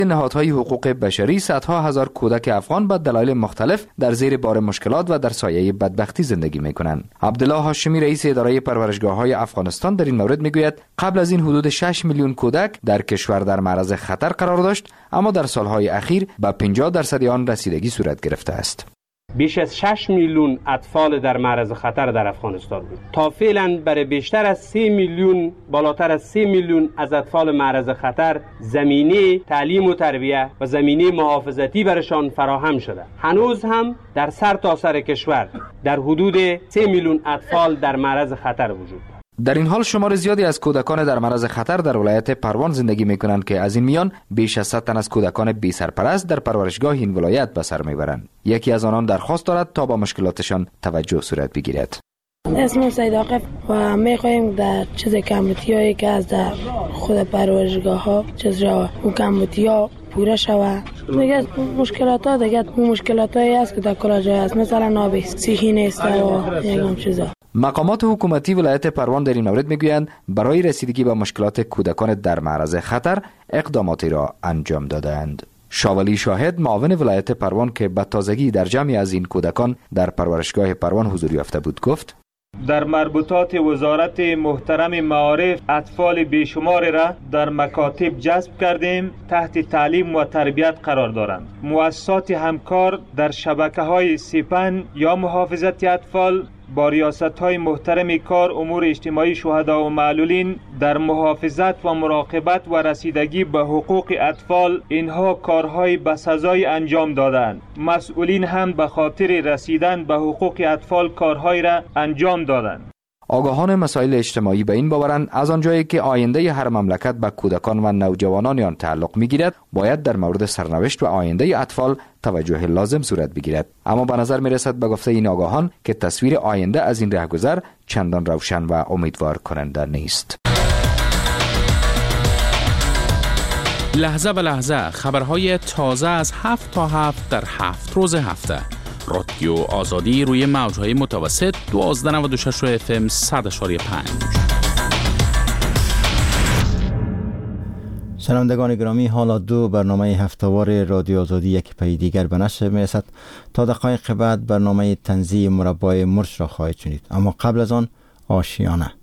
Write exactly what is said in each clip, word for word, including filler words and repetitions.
نهادهای حقوق بشری صدها هزار کودک افغان به دلایل مختلف در زیر بار مشکلات و در سایه بدبختی زندگی میکنند. عبدالله هاشمی رئیس اداره پرورشگاه‌های افغانستان در این مورد میگوید قبل از این حدود شش میلیون کودک در کشور در معرض خطر قرار داشت، اما در سالهای اخیر به پنجاه درصد آن رسیدگی صورت گرفته است. بیش از شش میلیون اطفال در معرض خطر در افغانستان بود. تا فعلا برای بیشتر از سه میلیون، بالاتر از سه میلیون از اطفال معرض خطر زمینه تعلیم و تربیت و زمینه محافظتی برشان فراهم شده. هنوز هم در سر تا سر کشور در حدود سه میلیون اطفال در معرض خطر وجود دارد. در این حال شمار زیادی از کودکان در معرض خطر در ولایت پروان زندگی می‌کنند که از این میان بیش از صد تن از کودکان بی سرپرست در پرورشگاه این ولایت به سر میبرند. یکی از آنان درخواست دارد تا با مشکلاتشان توجه صورت بگیرد. اسم سید عاقب و می‌خواهیم در چیز کمیتی‌هایی که از در خود پرورشگاه‌ها چیز را و کمیتی‌ها پوره شود. دیگه مشکلات ها دیگه مشکلات هایی است که در کل جای است، مثلا آب صحی نیست و یکم چیزا. مقامات حکومتی ولایت پروان در این مورد میگویند برای رسیدگی به مشکلات کودکان در معرض خطر اقداماتی را انجام دادند. شاولی شاهد معاون ولایت پروان که به تازگی در جمعی از این کودکان در پرورشگاه پروان حضور یافته بود گفت: در مربوطات وزارت محترم معارف اطفال بیشمار را در مکاتب جذب کردیم، تحت تعلیم و تربیت قرار دارند. مؤسسات همکار در شبکه‌های سپن یا محافظت اطفال با ریاست‌های محترم کار امور اجتماعی شهدا و معلولین در محافظت و مراقبت و رسیدگی به حقوق اطفال اینها کارهای بسزای انجام دادند. مسئولین هم به خاطر رسیدن به حقوق اطفال کارهای را انجام دادند. آگاهان مسائل اجتماعی به این باورند از آنجایی که آینده هر مملکت به کودکان و نوجوانان آن تعلق می‌گیرد، باید در مورد سرنوشت و آینده اطفال توجه لازم صورت بگیرد. اما به نظر می‌رسد به گفته این آگاهان که تصویر آینده از این رهگذر چندان روشن و امیدوار کننده نیست. لحظه به لحظه خبرهای تازه از هفت تا هفت در هفت روز هفته. رادیو آزادی روی موج‌های متوسط دوازده نود و شش اف ام صد و پنج. شنوندگان گرامی، حالا دو برنامه هفته‌وار رادیو آزادی یک پی دیگر به نشر می‌رسد. تا دقایق بعد برنامه تنزیه مربع مرچ را خواهید شنید، اما قبل از آن آشیانه.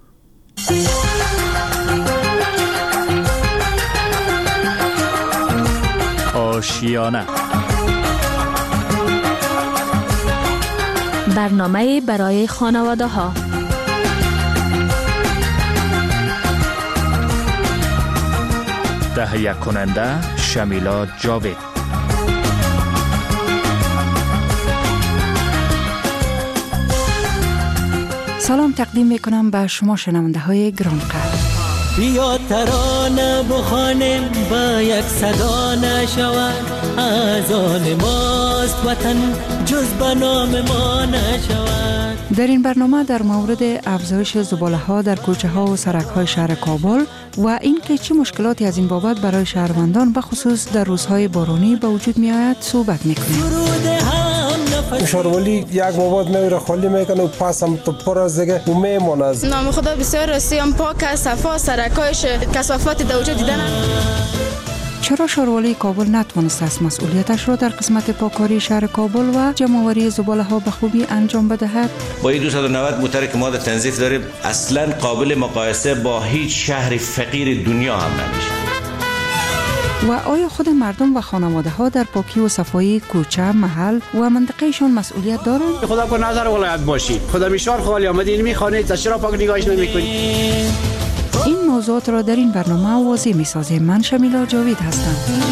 آشیانه برنامه برای خانواده ها. تهیه کننده شمیلا جاوید. سلام تقدیم میکنم به شما شنونده های گرانقدر. بیا ترانه بخوانیم با یک صدا نشود، از آن ماست وطن جز به نام ما نشود. در این برنامه در مورد افزایش زباله ها در کوچه ها و سرک های شهر کابل و اینکه چه مشکلاتی از این بابت برای شهروندان به خصوص در روزهای بارانی به وجود می آید صحبت میکنیم. شهرولی یک مواد میره خالی میکنه و پس هم تو پر از دیگه و میمونه. از نام خدا بسیار راستی هم پاک صفا، سرکایش کثافات در وجود دیدن. چرا شهرولی کابل نتوانست از مسئولیتش را در قسمت پاککاری شهر کابل و جمع‌آوری زباله ها به خوبی انجام بدهد؟ با این دویست و نود موتر که ما در تنظیف داریم اصلا قابل مقایسه با هیچ شهر فقیر دنیا هم نمیشه. و آیا خود مردم و خانواده ها در پاکی و صفایی کوچه، محل و منطقهشان مسئولیت دارند؟ خدا کو نظر ولایت باشی. خدا میشار خالی آمدین میخوانید، چرا پاک نگاهش نمیکنید؟ این موضوعات را در این برنامه واضح می‌سازیم. من شمیلا جاوید هستم.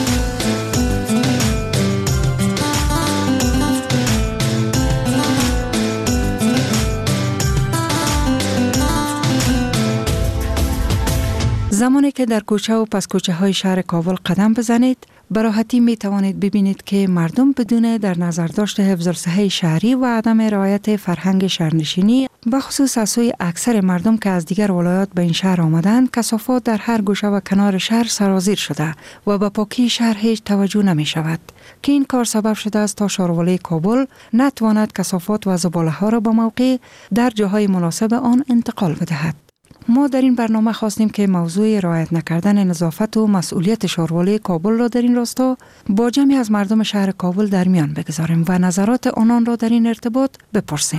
زمانی که در کوچه و پس کوچه های شهر کابل قدم بزنید، به راحتی می توانید ببینید که مردم بدون در نظر داشت حفظ الصحه شهری و عدم رعایت فرهنگ شهرنشینی، به خصوص از سوی اکثر مردم که از دیگر ولایات به این شهر آمدند، کثافات در هر گوشه و کنار شهر سرازیر شده و به پاکی شهر هیچ توجه نمی شود که این کار سبب شده است تا شهرولی کابل نتواند کثافات و زباله ها را به موقع در جاهای مناسب آن انتقال بدهد. ما در این برنامه خواستیم که موضوع رعایت نکردن نظافت و مسئولیت شاروالی کابل را در این راستا با جمعی از مردم شهر کابل در میان بگذاریم و نظرات آنان را در این ارتباط بپرسیم.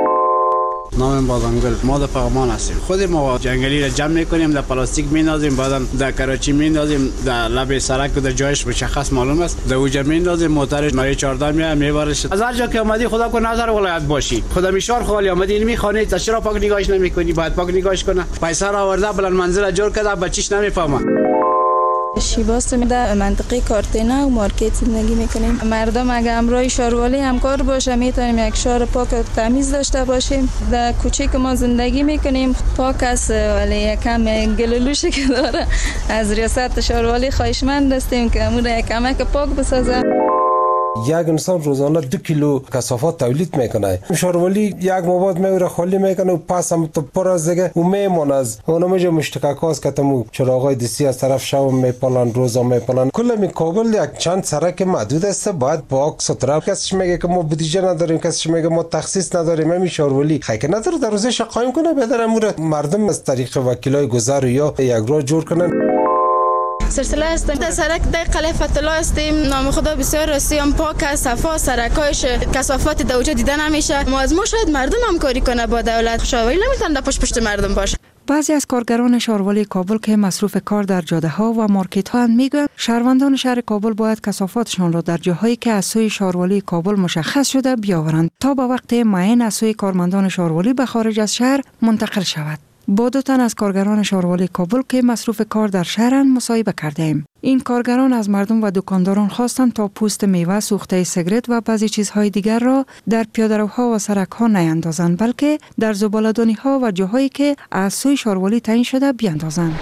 نام بادامگل، ما در پغمان هستیم. خود ما جنگلی را جمع میکنیم، در پلاستیک میندازیم، بعدا در کراچی میندازیم، در لب سرک و در جایش مشخص معلوم است، در اوجا میندازیم، موترش ماری چهارده میاد میبرش. از هر جا که اومدی خدا کو نظر ولایت باشی. خدا میشار خالی اومدی این میخوانی، چرا پاک نگاهش نمیکنی؟ باید پاک نگاهش کنه. پیسه را آورده بلند منزل جور کرده، بچیش نمیفهمه. شیباست در منطقه کارتینا و مارکت زندگی میکنیم. مردم اگه امروی شاروالی همکار باشه میتونیم یک شار پاک و تمیز داشته باشیم. در کوچه که ما زندگی میکنیم پاک است ولی یکم گلولوشی که داره. از ریاست شاروالی خواهشمند هستیم که امور یک کمک پاک بسازه. یک انسان روزانه دو کیلو کثافات تولید میکنه. شاروالی یک مواد میوره خالی میکنه و پس هم تو پر از دیگه و میمونه از اونم جو مشتکاکاس کتمو چراغای دستی از طرف شب میپلن روزا میپلن. کل می کابل یک چند سرک محدود است، باید پاک سترا. کسش میگه که ما بودجه نداریم، کسش میگه ما تخصیص نداریم. همین شاروالی خیلی نداره در روزش قایم کنه بدر امور مردم از طریق وکیلای گذر یا یک راه جور کنن. سلسله هستیم در سرک در قلعه فتح هستیم. نام خدا بسیار رسیم، پاک است، صفا، سرکایش کثافات در اونجا دیده نمیشه. ما از ما شاید مردم همکاری کنه با دولت. شاروالی نمیتونه پشت پشت مردم باشه. بعضی از کارگران شاروالی کابل که مصروف کار در جاده ها و مارکت ها میگویند شهروندان شهر کابل باید کثافاتشان را در جاهایی که از سوی شاروالی کابل مشخص شده بیاورند تا به وقت معین از سوی کارمندان شاروالی به خارج از شهر منتقل شود. با دو تن از کارگران شاروالی کابل که مصروف کار در شهرند مصاحبه کردیم. این کارگران از مردم و دکانداران خواستند تا پوست میوه، سوخته سیگرت و بعضی چیزهای دیگر را در پیاده‌روها و سرک‌ها نیندازند، بلکه در زباله‌دانی‌ها و جاهایی که از سوی شاروالی تعیین شده بیاندازند.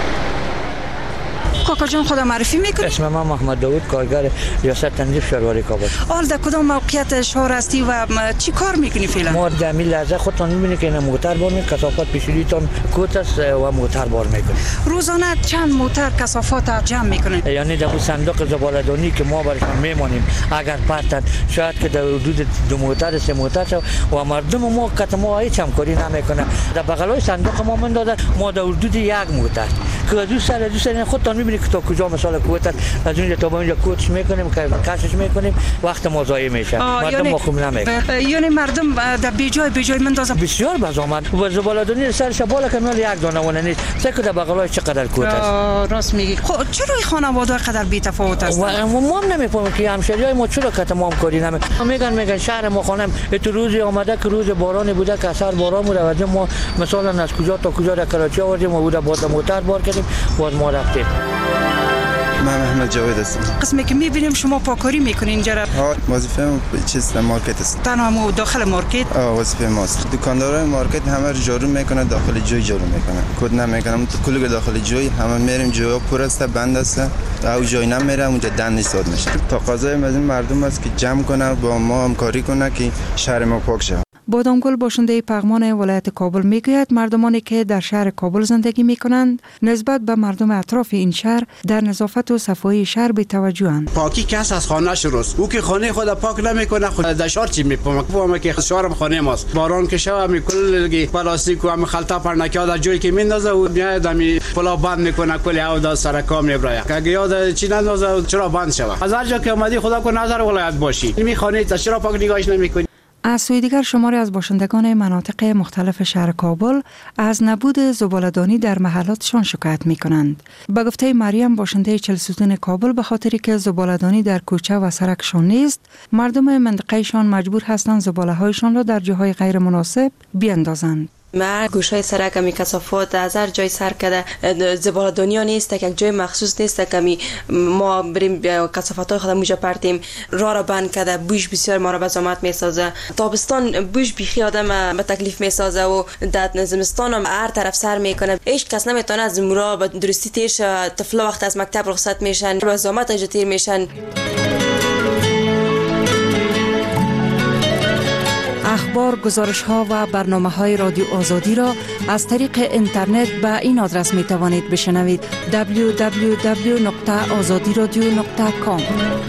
کاکا جان خدا معرفی میکنی؟ اسم من محمد داوود، کارگر ریاست تنظیف شاروالی کابل. حال در کدام موقعیت شهر هستی و چی کار میکنی فعلا؟ ما در این لحظه خودتان میبینید که این موتر بار میکنه، کثافات پیشوریتان کوت است و موتر بار میکنه. روزانه چند موتر کثافات جمع میکنه؟ یعنی در صندوق زباله‌دانی که ما برشان میمانیم اگر پرتن شاید که در حدود دو موتر سه موتر شد و مردم ما که ما هیچ همکاری نمیکنه. در بغلای صندوق ما من دادن ما در حدود یک موتر که دوست سر دوست سر خودتان میبینید که تا کجا مثلا کوت از اونجا تا اونجا کوتش میکنیم که کشش میکنیم وقت ما ضایع میشه. مردم ما خوب نمیکنه. یعنی مردم در بیجای بیجای مندازن بسیار بازآمد و زباله‌دانی سرش بالا کمال یک دانه ونه نیست. سه که در بغلای چقدر کوت است. راست میگی. خب چرا این خانواده قدر بی تفاوت است؟ ما نمیفهمیم که همشهریای ما چرا که تمام کاری نمیکنن. میگن میگن شهر ما خانم ات روزی اومده که روز بارانی بوده که اثر باران بوده و ما مثلا از کجا تا کجا در کراچی آوردیم و بوده با موتر بار کردیم باز ما رفتیم. من محمد جاوید هستم. قسمی که میبینیم شما پاکاری میکنین اینجا را؟ ها وظیفه چیز مارکت است. تنها داخل مارکت؟ آه وظیفه ماست. دکاندارای مارکت همه جارو میکنه، داخل جوی جارو میکنه. کد نمیکنم تو کل داخل جوی همه میریم جویا پر است بند است. او جای نمیره اونجا دندش ساد میشه. تقاضای از این مردم است که جمع کنه با ما همکاری کنه که شهر ما پاک شه. بادامگل باشنده پغمان ولایت کابل میگوید مردمانی که در شهر کابل زندگی میکنند نسبت به مردم اطراف این شهر در نظافت و صفایی شهر بی‌توجه‌اند. پاکی کس از خانه شروست. او که خانه خود پاک نمیکنه خود در شهر چی میپومه؟ فهمه که شهرم خانه ماست. باران که شو می کل پلاستیک و هم خلطه پرنکیا در جایی که میندازه و میاد می پلا بند میکنه کلی او در سرکا میبره. اگه یاد چی نندازه چرا بند شوه؟ از هر جا که اومدی خدا کو نظر ولایت باشی. می خانه چرا پاک نگاهش نمیکنی؟ از سوی دیگر شماری از باشندگان مناطق مختلف شهر کابل از نبود زباله‌دانی در محلاتشان شکایت می کنند. به گفته مریم باشنده چهل کابل به خاطری که زباله‌دانی در کوچه و سرکشان نیست، مردم منطقهشان مجبور هستند زباله‌هایشان را در جاهای غیر مناسب بیاندازند. ما گوشه سرک می کثافات از هر جای سر کرده زباله‌دانی نیست که یک جای مخصوص نیست که ما بریم کثافات های خودمون اونجا پرتیم. راه را بند کرده، بوش بسیار ما را به زحمت میسازه. تابستان بوش بیخی آدم به تکلیف میسازه و در زمستان هم هر طرف سر میکنه. هیچ کس نمیتونه از مرا به درستی تیرش. طفلا وقت از مکتب رخصت میشن به زحمت اجا تیر میشن. اخبار، گزارش ها و برنامه های رادیو آزادی را از طریق اینترنت به این آدرس می توانید بشنوید: دبلیو دبلیو دبلیو دات آزادی رادیو دات کام.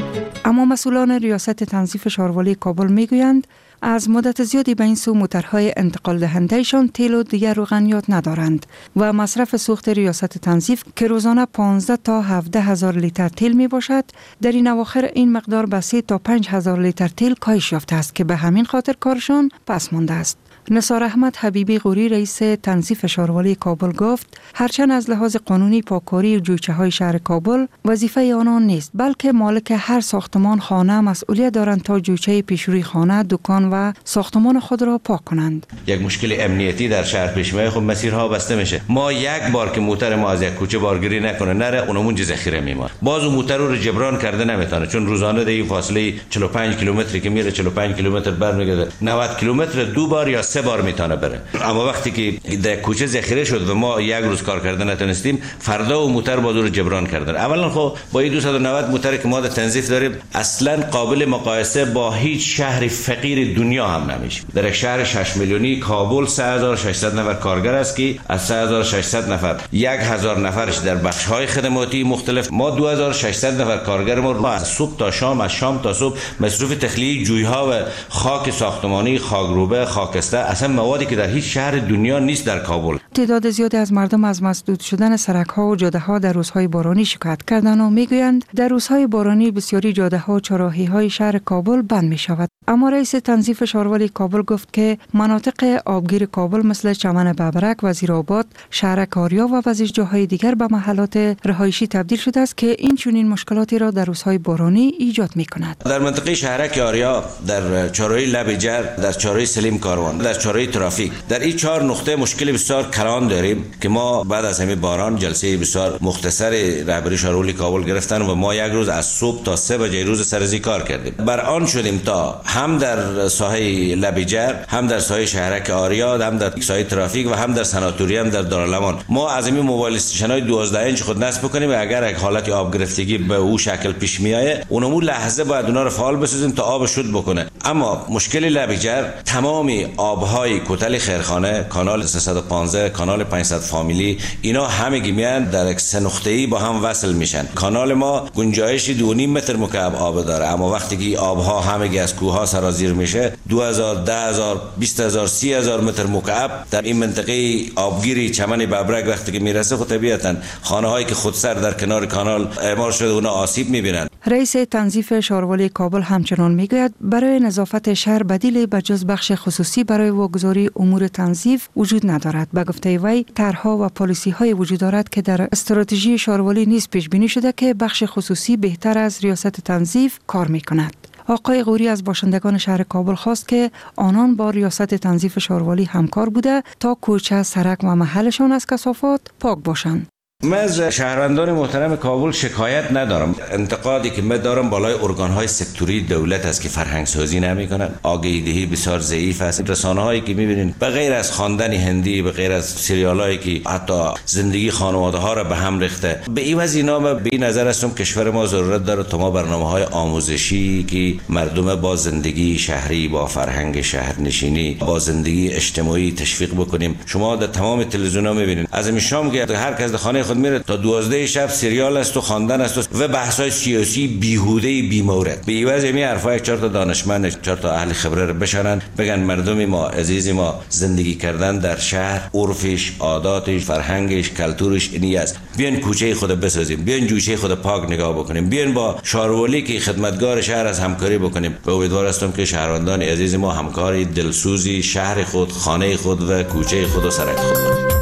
اما مسئولان ریاست تنظیف شاروالی کابل میگویند از مدت زیادی به این سو موترهای انتقال دهندهشان تیل و دیگر روغنیات ندارند و مصرف سوخت ریاست تنظیف که روزانه پانزده تا هفده هزار لیتر تیل می باشد، در این اواخر این مقدار به سه تا پنج هزار لیتر تیل کاهش یافته است که به همین خاطر کارشان پس مانده است. نثار احمد حبیبی غوری رئیس تنظیف شاروالی کابل گفت هرچند از لحاظ قانونی پاککاری جویچه های شهر کابل وظیفه آنان نیست، بلکه مالک هر ساختمان خانه مسئولیت دارند تا جویچه پیشروی خانه، دکان و ساختمان خود را پاک کنند. یک مشکل امنیتی در شهر پیش میاد، خب مسیرها بسته میشه. ما یک بار که موتر ما از یک کوچه بارگیری نکنه نره، اونمون ذخیره میمونه. باز اون موتر رو جبران کرده نمیتونه، چون روزانه در فاصله چهل و پنج کیلومتری که میره چهل و پنج کیلومتر برمیگرده، نود کیلومتر دو بار یا سه بار میتونه بره. اما وقتی که در کوچه ذخیره شد و ما یک روز کار کردن نتونستیم، فردا و موتر با دور جبران کردن. اولا خب با این دویست و نود موتر که ما در تنظیف داریم اصلا قابل مقایسه با هیچ شهر فقیر دنیا هم نمیشه. در یک شهر شش میلیونی کابل سه هزار و ششصد نفر کارگر است که از سه هزار و ششصد نفر یک هزار نفرش در بخش‌های خدماتی مختلف. ما دو هزار و ششصد نفر کارگر ما از صبح تا شام، از شام تا صبح مصروف تخلیه جوی‌ها و خاک ساختمانی، خاکروبه، خاکستر، اصلا موادی که در هیچ شهر دنیا نیست در کابل. تعداد زیادی از مردم از مسدود شدن سرک‌ها و جاده‌ها در روزهای بارانی شکایت کردند و میگویند در روزهای بارانی بسیاری جاده‌ها و چراغی‌های شهر کابل بند می‌شود. اما رئیس تنظیف شاروالی کابل گفت که مناطق آبگیر کابل مثل چمن ببرک، وزیرآباد، شهر کاریا و بعضی جاهای دیگر به محلات رهایشی تبدیل شده است که این چنین مشکلاتی را در روزهای بارانی ایجاد می‌کند. در منطقه شهر کاریا، در چهارراه لب جر، در چهارراه سلیم کاروان، در چهارراه ترافیک، در این چهار نقطه مشکل بسیار کلان داریم که ما بعد از همین باران جلسه بسیار مختصر رهبری شاروالی کابل گرفتن و ما یک روز از صبح تا سه بجه روز سرازی کار کردیم. بر آن شدیم تا هم در ساحه لبیجر، هم در ساحه شهرک آریا، هم در ساحه ترافیک و هم در سناتوری، هم در دارالامان ما از این موبایل استیشن‌های دوازده اینچ خود نصب بکنیم و اگر یک حالت آب گرفتگی به او شکل پیش میایه اونمون لحظه باید اونا رو فعال بسازیم تا آب شد بکنه. اما مشکل لبیجر تمام آبهای کوتل خیرخانه، کانال سیصد و پانزده، کانال پانصد فامیلی، اینا همگی میان در یک سه نقطه‌ای با هم وصل میشن. کانال ما گنجایش دو و نیم متر مکعب آب داره، اما وقتی که آبها همگی از کوه‌ها سرازیر میشه دو هزار، ده هزار، بیست هزار، سی هزار متر مکعب در این منطقه آبگیری چمن ببرک وقتی که میرسه خود طبیعتاً خانه‌هایی که خودسر در کنار کانال اعمار شده اونا آسیب میبینن. رئیس تنظیف شاروالی کابل همچنان میگوید برای نظافت شهر بدیلی به جز بخش خصوصی برای واگذاری امور تنظیف وجود ندارد. به گفته وی طرح‌ها و پالیسی‌های وجود دارد که در استراتژی شاروالی نیز پیش بینی شده که بخش خصوصی بهتر از ریاست تنظیف کار میکند. آقای غوری از باشندگان شهر کابل خواست که آنان با ریاست تنظیف شاروالی همکار بوده تا کوچه، سرک و محلشان از کثافات پاک باشند. من از شهروندان محترم کابل شکایت ندارم. انتقادی که من دارم بالای ارگان‌های سکتوری دولت است که فرهنگ سازی نمی‌کنن. آگاهی‌دهی بسیار ضعیف است. رسانه‌هایی که می‌بینین به غیر از خواندن هندی، به غیر از سریالایی که حتی زندگی خانواده‌ها را به هم ریخته، به این وجه اینا من به این نظر هستم کشور ما ضرورت داره تا ما برنامه‌های آموزشی که مردم با زندگی شهری، با فرهنگ شهرنشینی، با زندگی اجتماعی تشویق بکنیم. شما در تمام تلویزیون‌ها می‌بینید از این شام که هر کس در خانه میره تا دوازده شب سریال است و خواندن است و بحث‌های سیاسی بیهوده بی مورد. به عوض می حرفا یک چهار تا دانشمند، چهار تا اهل خبره رو بشنن بگن مردم ما عزیز ما زندگی کردن در شهر، عرفش، عاداتش، فرهنگش، کلتورش اینی است. بیاین کوچه خود بسازیم، بیاین جوچه خود پاک نگاه بکنیم، بیاین با شاروالی که خدمتگار شهر از همکاری بکنیم. به امیدوار هستم که شهروندان عزیز ما همکاری دلسوزی شهر خود، خانه خود و کوچه خود و سرک خود.